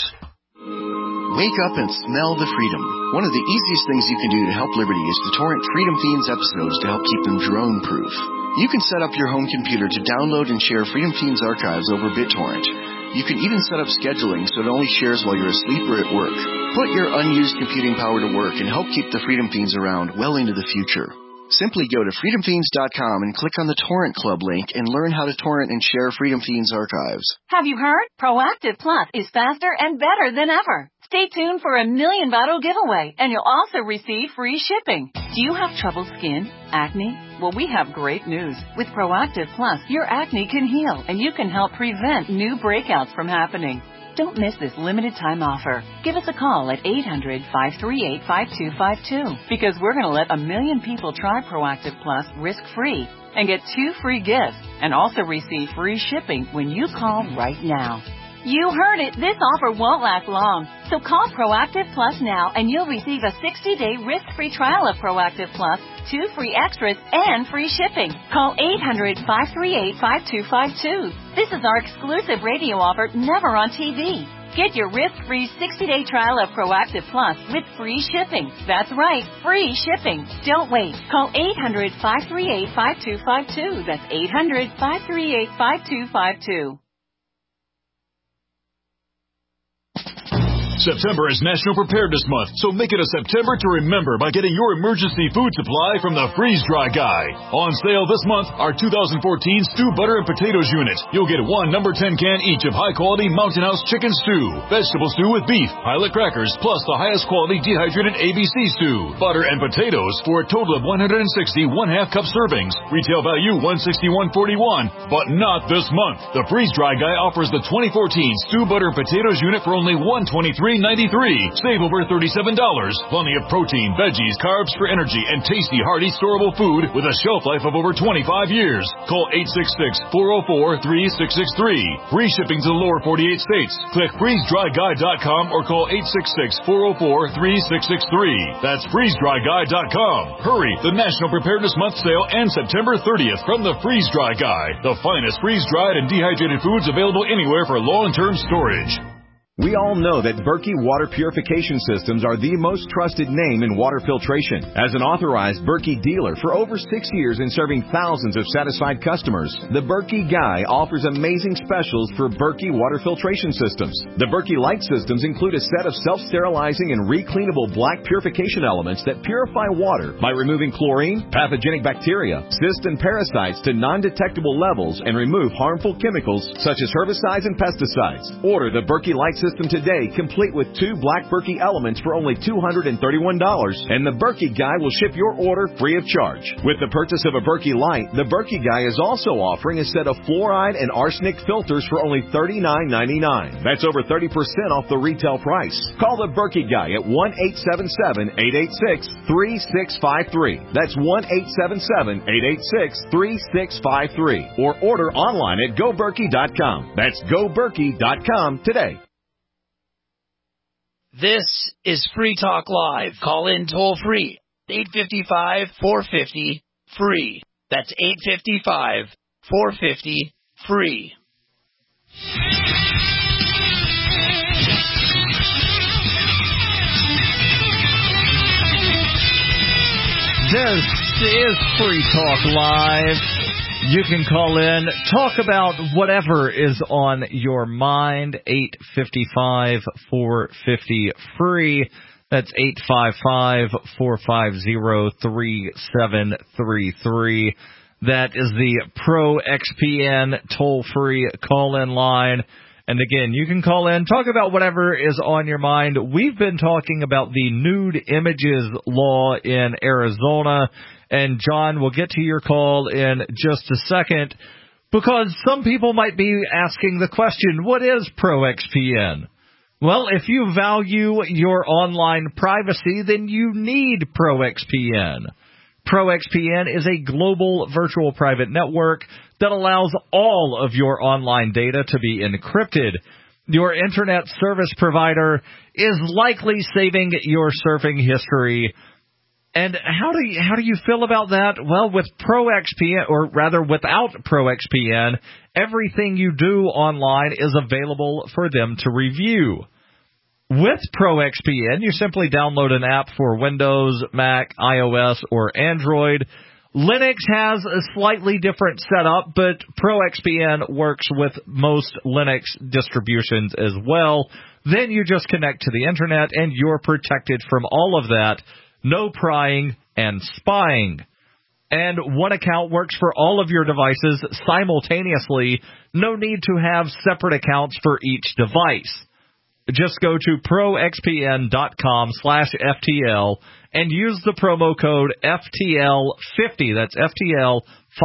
Speaker 16: Wake up and smell the freedom. One of the easiest things you can do to help Liberty is to torrent Freedom Fiends episodes to help keep them drone-proof. You can set up your home computer to download and share Freedom Fiends archives over BitTorrent. You can even set up scheduling so it only shares while you're asleep or at work. Put your unused computing power to work and help keep the Freedom Fiends around well into the future. Simply go to freedom fiends dot com and click on the Torrent Club link and learn how to torrent and share Freedom Fiends archives.
Speaker 17: Have you heard? Proactive Plus is faster and better than ever. Stay tuned for a million bottle giveaway, and you'll also receive free shipping. Do you have troubled skin? Acne? Well, we have great news. With Proactive Plus, your acne can heal, and you can help prevent new breakouts from happening. Don't miss this limited time offer. Give us a call at eight hundred, five three eight, five two five two because we're going to let a million people try Proactive Plus risk-free and get two free gifts and also receive free shipping when you call right now. You heard it. This offer won't last long. So call Proactive Plus now and you'll receive a sixty-day risk-free trial of Proactive Plus, two free extras, and free shipping. Call eight hundred, five three eight, five two five two. This is our exclusive radio offer, never on T V. Get your risk-free sixty-day trial of Proactive Plus with free shipping. That's right, free shipping. Don't wait. Call eight hundred, five three eight, five two five two. That's eight hundred, five three eight, five two five two.
Speaker 18: September is National Preparedness Month, so make it a September to remember by getting your emergency food supply from the Freeze Dry Guy. On sale this month, our two thousand fourteen Stew Butter and Potatoes unit. You'll get one number ten can each of high-quality Mountain House chicken stew, vegetable stew with beef, pilot crackers, plus the highest quality dehydrated A B C stew, butter and potatoes for a total of one hundred sixty one-half cup servings. Retail value one hundred sixty-one forty-one, but not this month. The Freeze Dry Guy offers the twenty fourteen Stew Butter and Potatoes unit for only one hundred twenty-three ninety-three. Save over thirty-seven dollars. Plenty of protein, veggies, carbs for energy, and tasty, hearty, storable food with a shelf life of over twenty-five years. Call eight six six, four oh four, three six six three. Free shipping to the lower forty-eight states. Click freeze dry guy dot com or call eight six six, four oh four, three six six three. That's freeze dry guy dot com. Hurry! The National Preparedness Month sale ends September thirtieth from the Freeze Dry Guy. The finest freeze-dried and dehydrated foods available anywhere for long-term storage.
Speaker 1: We all know that Berkey Water Purification Systems are the most trusted name in water filtration. As an authorized Berkey dealer for over six years and serving thousands of satisfied customers, the Berkey Guy offers amazing specials for Berkey Water Filtration Systems. The Berkey Light Systems include a set of self-sterilizing and recleanable black purification elements that purify water by removing chlorine, pathogenic bacteria, cysts, and parasites to non-detectable levels and remove harmful chemicals such as herbicides and pesticides. Order the Berkey Light System today, complete with two black Berkey elements for only two hundred thirty-one dollars, and the Berkey Guy will ship your order free of charge. With the purchase of a Berkey Light, the Berkey Guy is also offering a set of fluoride and arsenic filters for only thirty-nine ninety-nine. That's over thirty percent off the retail price. Call the Berkey Guy at one eight seven seven, eight eight six, three six five three. That's one eight seven seven, eight eight six, three six five three. Or order online at go berkey dot com. That's go berkey dot com today.
Speaker 9: This is Free Talk Live. Call in toll free. eight five five, four five zero, free. That's eight five five, four five zero, free.
Speaker 2: This is Free Talk Live. You can call in, talk about whatever is on your mind, eight five five, four five zero, free. That's eight five five, four five zero, three seven three three. That is the Pro X P N toll-free call-in line. And again, you can call in, talk about whatever is on your mind. We've been talking about the nude images law in Arizona. And, John, we'll get to your call in just a second, because some people might be asking the question, what is Pro X P N? Well, if you value your online privacy, then you need Pro X P N. Pro X P N is a global virtual private network that allows all of your online data to be encrypted. Your internet service provider is likely saving your surfing history. And how do you, how do you feel about that? Well, with Pro X P N, or rather without Pro X P N, everything you do online is available for them to review. With Pro X P N, you simply download an app for Windows, Mac, iOS, or Android. Linux has a slightly different setup, but Pro X P N works with most Linux distributions as well. Then you just connect to the internet and you're protected from all of that. No prying and spying. And one account works for all of your devices simultaneously. No need to have separate accounts for each device. Just go to proxpn.com slash FTL and use the promo code F T L fifty. That's F T L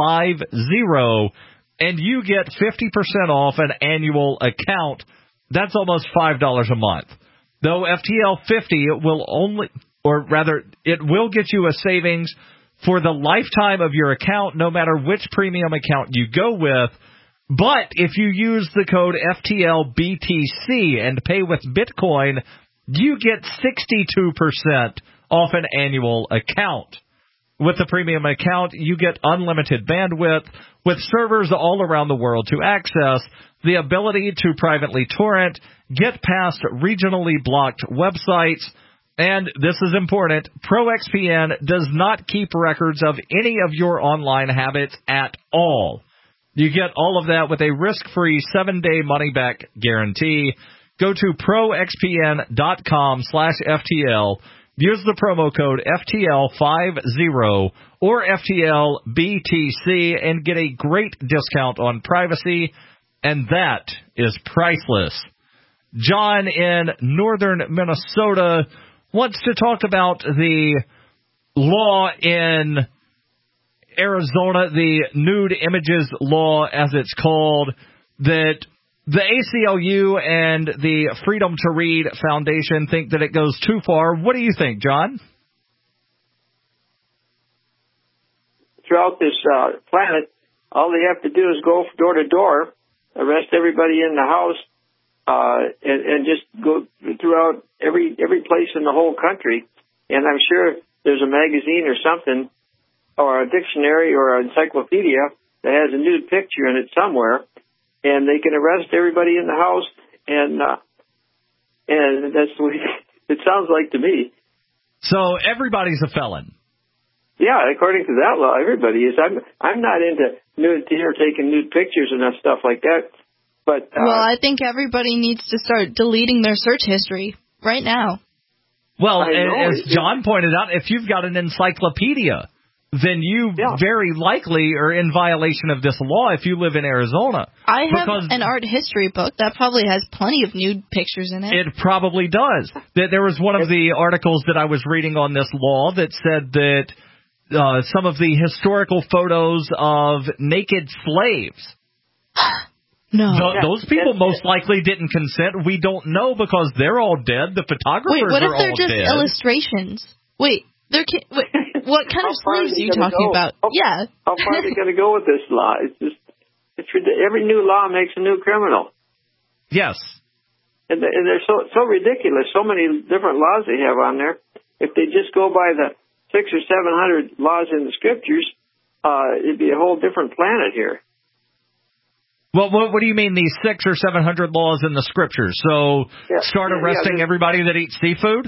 Speaker 2: fifty. And you get fifty percent off an annual account. That's almost five dollars a month. Though F T L fifty will only... or rather, it will get you a savings for the lifetime of your account, no matter which premium account you go with. But if you use the code F T L B T C and pay with Bitcoin, you get sixty-two percent off an annual account. With the premium account, you get unlimited bandwidth with servers all around the world to access, the ability to privately torrent, get past regionally blocked websites. And this is important, Pro X P N does not keep records of any of your online habits at all. You get all of that with a risk-free seven-day money-back guarantee. Go to proxpn.com slash FTL. Use the promo code F T L fifty or F T L B T C and get a great discount on privacy, and that is priceless. John in northern Minnesota wants to talk about the law in Arizona, the nude images law, as it's called, that the A C L U and the Freedom to Read Foundation think that it goes too far. What do you think, John?
Speaker 19: Throughout this uh, planet, all they have to do is go door to door, arrest everybody in the house, uh, and, and just go throughout every every place in the whole country. And I'm sure there's a magazine or something, or a dictionary or an encyclopedia that has a nude picture in it somewhere, and they can arrest everybody in the house, and uh, and that's what it sounds like to me.
Speaker 2: So everybody's a felon.
Speaker 19: Yeah, according to that law, everybody is. I'm I'm not into nudity or taking nude pictures and that stuff like that. But uh,
Speaker 3: well, I think everybody needs to start deleting their search history right now.
Speaker 2: Well, as John pointed out, if you've got an encyclopedia, then you yeah. very likely are in violation of this law if you live in Arizona.
Speaker 3: I have an art history book that probably has plenty of nude pictures in it.
Speaker 2: It probably does. There was one of the articles that I was reading on this law that said that uh, some of the historical photos of naked slaves.
Speaker 3: No.
Speaker 2: Th- those people most likely didn't consent. We don't know because they're all dead. The photographers
Speaker 3: Wait, what if
Speaker 2: are
Speaker 3: they're
Speaker 2: all
Speaker 3: just
Speaker 2: dead.
Speaker 3: illustrations? Wait, they're ki- wait, what kind of slaves are you talking
Speaker 19: go?
Speaker 3: about?
Speaker 19: How,
Speaker 3: yeah.
Speaker 19: How far are they going to go with this law? It's just, it's every new law makes a new criminal.
Speaker 2: Yes.
Speaker 19: And, the, and they're so so ridiculous. So many different laws they have on there. If they just go by the six or seven hundred laws in the scriptures, uh, it'd be a whole different planet here.
Speaker 2: Well, what, what do you mean these six or seven hundred laws in the scriptures? So
Speaker 19: yeah,
Speaker 2: start
Speaker 19: yeah,
Speaker 2: arresting
Speaker 19: yeah,
Speaker 2: everybody that eats seafood?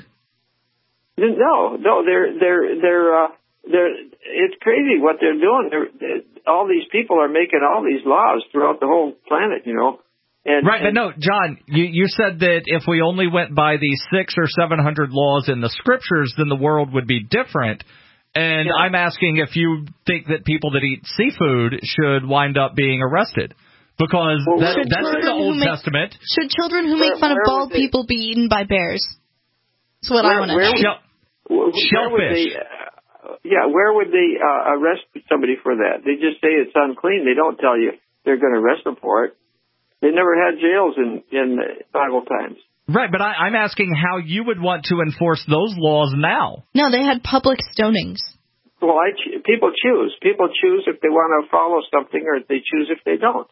Speaker 19: No, no, they're they're they're uh, they're. It's crazy what they're doing. They're, all these people are making all these laws throughout the whole planet, you know. And,
Speaker 2: right,
Speaker 19: and,
Speaker 2: but no, John, you you said that if we only went by these six or seven hundred laws in the scriptures, then the world would be different. And yeah. I'm asking if you think that people that eat seafood should wind up being arrested. Because well, that, that's in the Old
Speaker 3: make,
Speaker 2: Testament.
Speaker 3: Should children who
Speaker 19: where,
Speaker 3: make fun of bald
Speaker 19: they,
Speaker 3: people be eaten by bears? That's what
Speaker 19: where,
Speaker 3: I want to know.
Speaker 19: Shell, where, where would they, uh, yeah, where would they uh, arrest somebody for that? They just say it's unclean. They don't tell you they're going to arrest them for it. They never had jails in, in Bible times.
Speaker 2: Right, but I, I'm asking how you would want to enforce those laws now.
Speaker 3: No, they had public stonings.
Speaker 19: Well, I ch- people choose. People choose if they want to follow something or they choose if they don't.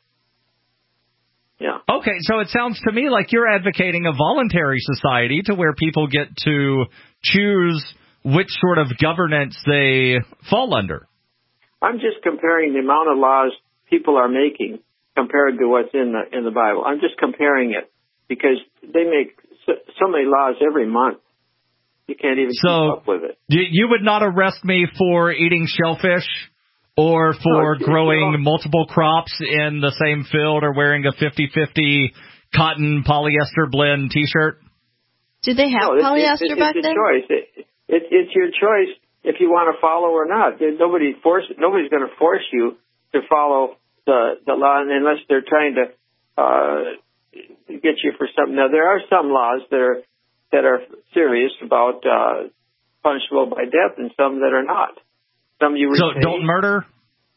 Speaker 19: Yeah.
Speaker 2: Okay, so it sounds to me like you're advocating a voluntary society to where people get to choose which sort of governance they fall under.
Speaker 19: I'm just comparing the amount of laws people are making compared to what's in the in the Bible. I'm just comparing it because they make so, so many laws every month. You can't even
Speaker 2: so
Speaker 19: keep up with it.
Speaker 2: You, you would not arrest me for eating shellfish? Or for no, growing you know, multiple crops in the same field or wearing a fifty-fifty cotton polyester blend T-shirt?
Speaker 3: Did they have
Speaker 19: no,
Speaker 3: polyester
Speaker 19: it's, it's,
Speaker 3: back
Speaker 19: it's
Speaker 3: then?
Speaker 19: It's a choice. It, it, it's your choice if you want to follow or not. Nobody force, nobody's going to force you to follow the, the law unless they're trying to uh, get you for something. Now, there are some laws that are, that are serious about uh, punishable by death and some that are not. Some you
Speaker 2: so don't murder?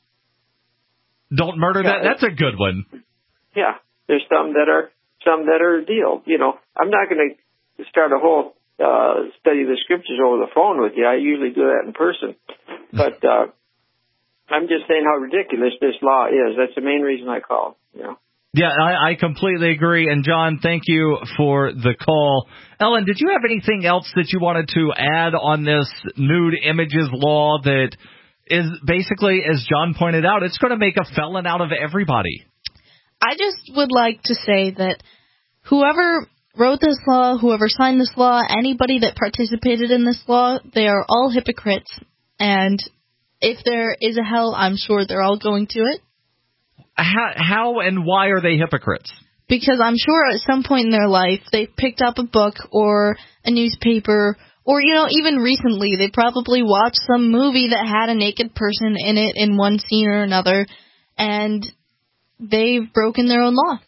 Speaker 2: Don't murder
Speaker 19: yeah,
Speaker 2: that? That's a good one.
Speaker 19: Yeah. There's some that are some that are deal. You know, I'm not going to start a whole uh, study of the scriptures over the phone with you. I usually do that in person. But uh, I'm just saying how ridiculous this law is. That's the main reason I called. You know.
Speaker 2: Yeah, I, I completely agree. And, John, thank you for the call. Ellen, did you have anything else that you wanted to add on this nude images law that is basically, as John pointed out, it's going to make a felon out of everybody?
Speaker 3: I just would like to say that whoever wrote this law, whoever signed this law, anybody that participated in this law, they are all hypocrites. And if there is a hell, I'm sure they're all going to it.
Speaker 2: How, how and why are they hypocrites?
Speaker 3: because I'm sure at some point in their life they picked up a book or a newspaper, or, you know, even recently they probably watched some movie that had a naked person in it in one scene or another, and they've broken their own law.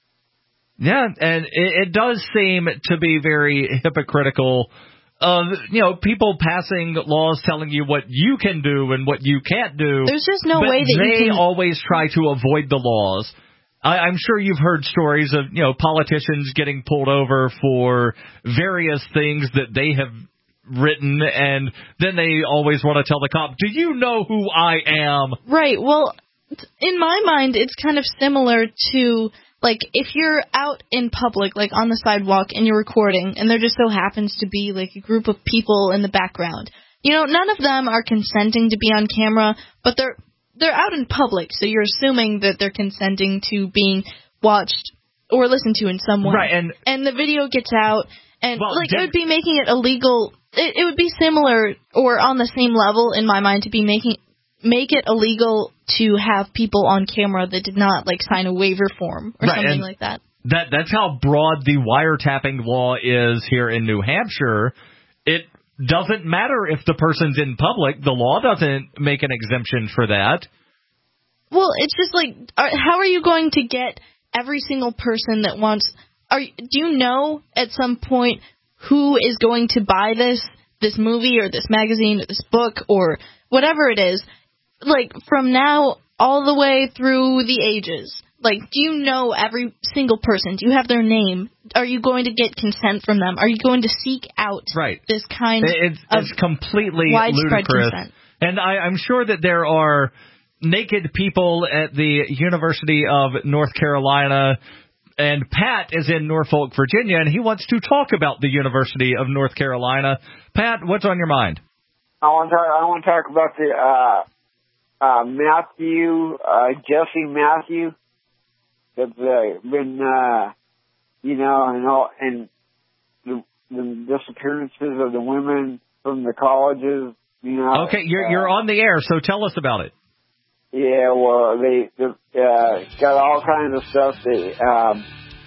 Speaker 2: Yeah, and it, it does seem to be very hypocritical of, you know, people passing laws telling you what you can do and what you can't do.
Speaker 3: There's just no
Speaker 2: but
Speaker 3: way that
Speaker 2: they
Speaker 3: you can...
Speaker 2: always try to avoid the laws. I, I'm sure you've heard stories of, you know, politicians getting pulled over for various things that they have written, and then they always want to tell the cop, do you know who I am?
Speaker 3: Right, well, in my mind, it's kind of similar to... Like, if you're out in public, like on the sidewalk, and you're recording, and there just so happens to be, like, a group of people in the background. You know, none of them are consenting to be on camera, but they're they're out in public, so you're assuming that they're consenting to being watched or listened to in some way.
Speaker 2: Right, and...
Speaker 3: And the video gets out, and,
Speaker 2: well,
Speaker 3: like,
Speaker 2: did...
Speaker 3: it would be making it illegal. It, it would be similar, or on the same level, in my mind, to be making... make it illegal to have people on camera that did not, like, sign a waiver form or
Speaker 2: right,
Speaker 3: something like that.
Speaker 2: That That's how broad the wiretapping law is here in New Hampshire. It doesn't matter if the person's in public. The law doesn't make an exemption for that.
Speaker 3: Well, it's just like, are, how are you going to get every single person that wants... Are Do you know at some point who is going to buy this, this movie or this magazine or this book or whatever it is? Like, from now all the way through the ages, like, do you know every single person? Do you have their name? Are you going to get consent from them? Are you going to seek out
Speaker 2: right.
Speaker 3: this kind
Speaker 2: it's,
Speaker 3: of
Speaker 2: it's completely
Speaker 3: widespread
Speaker 2: ludicrous.
Speaker 3: consent?
Speaker 2: And I, I'm sure that there are naked people at the University of North Carolina, and Pat is in Norfolk, Virginia, and he wants to talk about the University of North Carolina. Pat, what's on your mind?
Speaker 20: I want to talk, I want to talk about the... Uh Uh, Matthew, uh, Jesse Matthew, that's uh, been, uh, you know, and all, and the, the disappearances of the women from the colleges, you know.
Speaker 2: Okay, you're uh, you're on the air, so tell us about it.
Speaker 20: Yeah, well, they, they uh, got all kinds of stuff. They, um,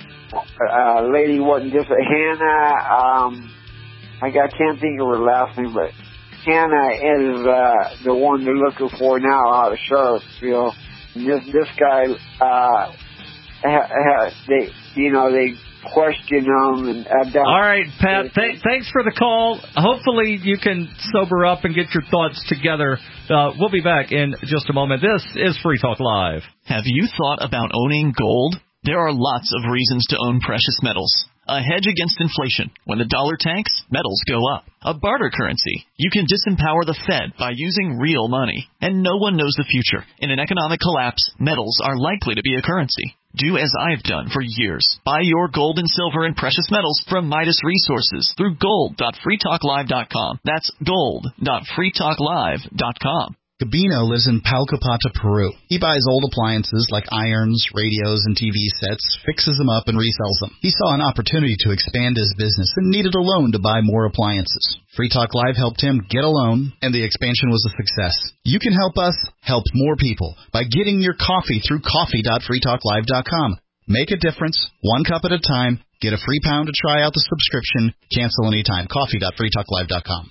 Speaker 20: a lady wasn't just a Hannah. Um, I, I can't think of her last name, but. Hannah is uh, the one they're looking for now out of Charlottesville. And this this guy, uh, ha, ha, they you know they question him and. Uh,
Speaker 2: All right, Pat. Th- thanks for the call. Hopefully you can sober up and get your thoughts together. Uh, we'll be back in just a moment. This is Free Talk Live.
Speaker 21: Have you thought about owning gold? There are lots of reasons to own precious metals. A hedge against inflation. When the dollar tanks, metals go up. A barter currency. You can disempower the Fed by using real money. And no one knows the future. In an economic collapse, metals are likely to be a currency. Do as I've done for years. Buy your gold and silver and precious metals from Midas Resources through gold dot free talk live dot com. That's gold dot free talk live dot com.
Speaker 6: Gabino lives in Palcopata, Peru. He buys old appliances like irons, radios, and T V sets, fixes them up, and resells them. He saw an opportunity to expand his business and needed a loan to buy more appliances. Free Talk Live helped him get a loan, and the expansion was a success. You can help us help more people by getting your coffee through coffee dot free talk live dot com. Make a difference, one cup at a time. Get a free pound to try out the subscription. Cancel anytime. coffee dot free talk live dot com.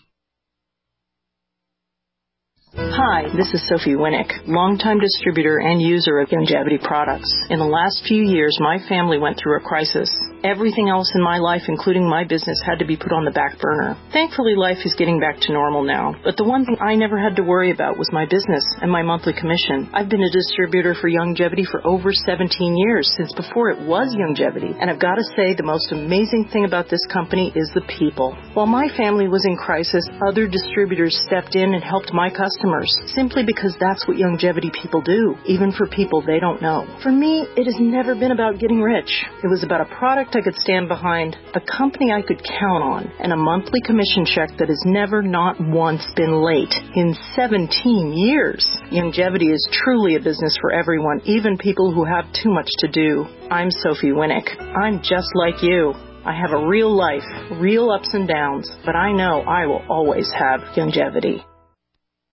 Speaker 22: Hi, this is Sophie Winnick, longtime distributor and user of Youngevity products. In the last few years, my family went through a crisis. Everything else in my life, including my business, had to be put on the back burner. Thankfully, life is getting back to normal now. But the one thing I never had to worry about was my business and my monthly commission. I've been a distributor for Youngevity for over seventeen years, since before it was Youngevity. And I've got to say, the most amazing thing about this company is the people. While my family was in crisis, other distributors stepped in and helped my customers, simply because that's what Youngevity people do, even for people they don't know. For me, it has never been about getting rich. It was about a product I could stand behind, a company I could count on, and a monthly commission check that has never not once been late in seventeen years. Youngevity is truly a business for everyone, even people who have too much to do. I'm Sophie Winnick. I'm just like you. I have a real life, real ups and downs, but I know I will always have Youngevity.